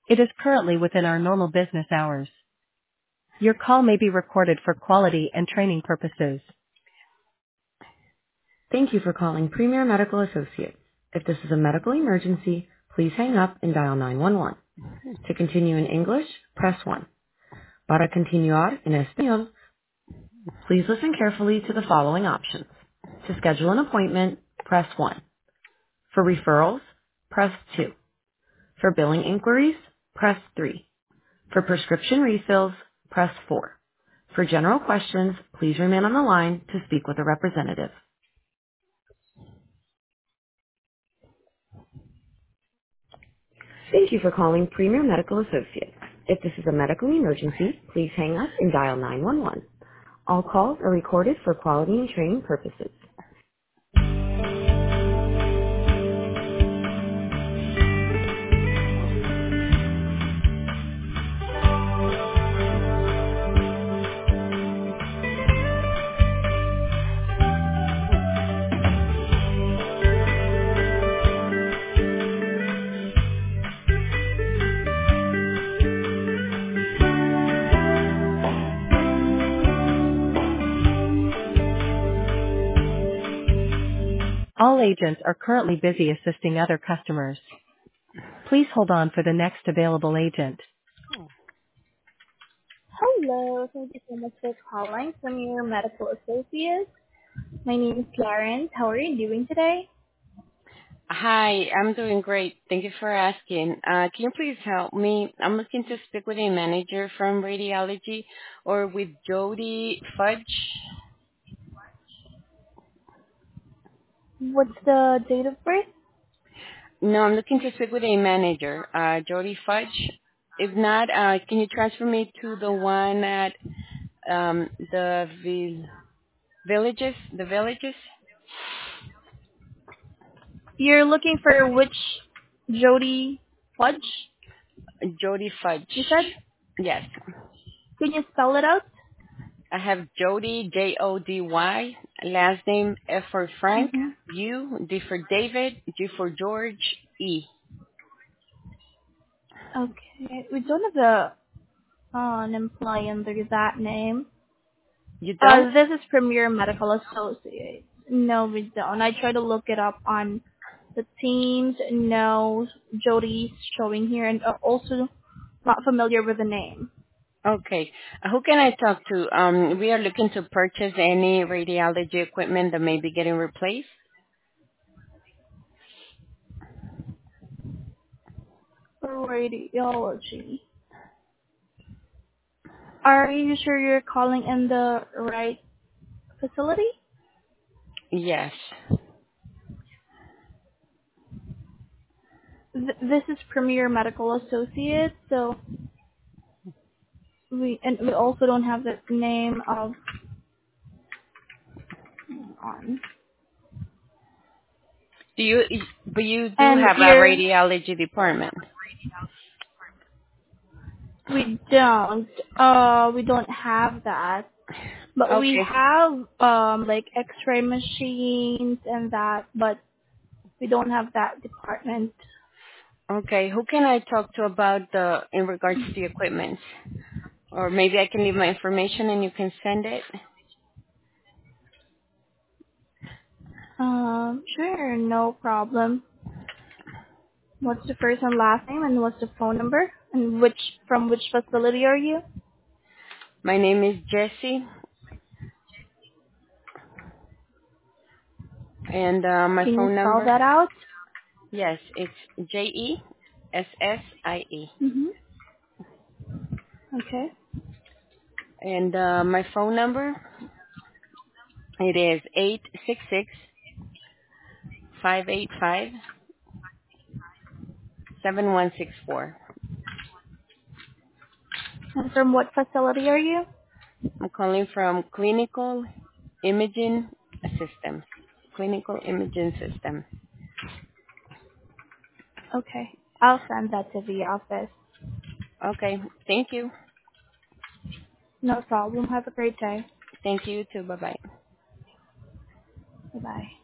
It is currently within our normal business hours. Your call may be recorded for quality and training purposes. Thank you for calling Premier Medical Associates. If this is a medical emergency, please hang up and dial 911. To continue in English, press 1. Para continuar en español, please listen carefully to the following options. To schedule an appointment, press 1. For referrals, press 2. For billing inquiries, press 3. For prescription refills, press 4. For general questions, please remain on the line to speak with a representative. Thank you for calling Premier Medical Associates. If this is a medical emergency, please hang up and dial 911. All calls are recorded for quality and training purposes. All agents are currently busy assisting other customers. Please hold on for the next available agent. Hello. Thank you so much for calling from your medical associates. My name is Florence. How are you doing today? Hi, I'm doing great. Thank you for asking. Can you please help me? I'm looking to speak with a manager from radiology or with Jody Fudge. What's the date of birth? No, I'm looking to speak with a manager, Jody Fudge. If not, can you transfer me to the one at villages? The villages? You're looking for which Jody Fudge? Jody Fudge. You said? Yes. Can you spell it out? I have Jody, Jody, last name F for Frank, Mm-hmm. U, D for David, G for George, E. Okay. We don't have an employee under that name. You don't? This is Premier Medical Associates. No, we don't. I tried to look it up on the Teams. No, Jody's showing here, and also not familiar with the name. Okay. Who can I talk to? We are looking to purchase any radiology equipment that may be getting replaced. Radiology. Are you sure you're calling in the right facility? Yes. This is Premier Medical Associates, so we also don't have the name of on. But you do And have a radiology department. we don't have that. But we Okay. have like X-ray machines and that, but we don't have that department. Okay. Who can I talk to about in regards to the equipment? Or maybe I can leave my information and you can send it. Sure, no problem. What's the first and last name, and what's the phone number, and from which facility are you? My name is Jessie, and my Can you phone spell number. that out? Yes, it's Jessie. Mhm. Okay. And my phone number, it is 866-585-7164. And from what facility are you? I'm calling from Clinical Imaging Systems. Clinical Imaging System. Okay. I'll send that to the office. Okay, thank you. No problem. Have a great day. Thank you too. Bye-bye. Bye bye.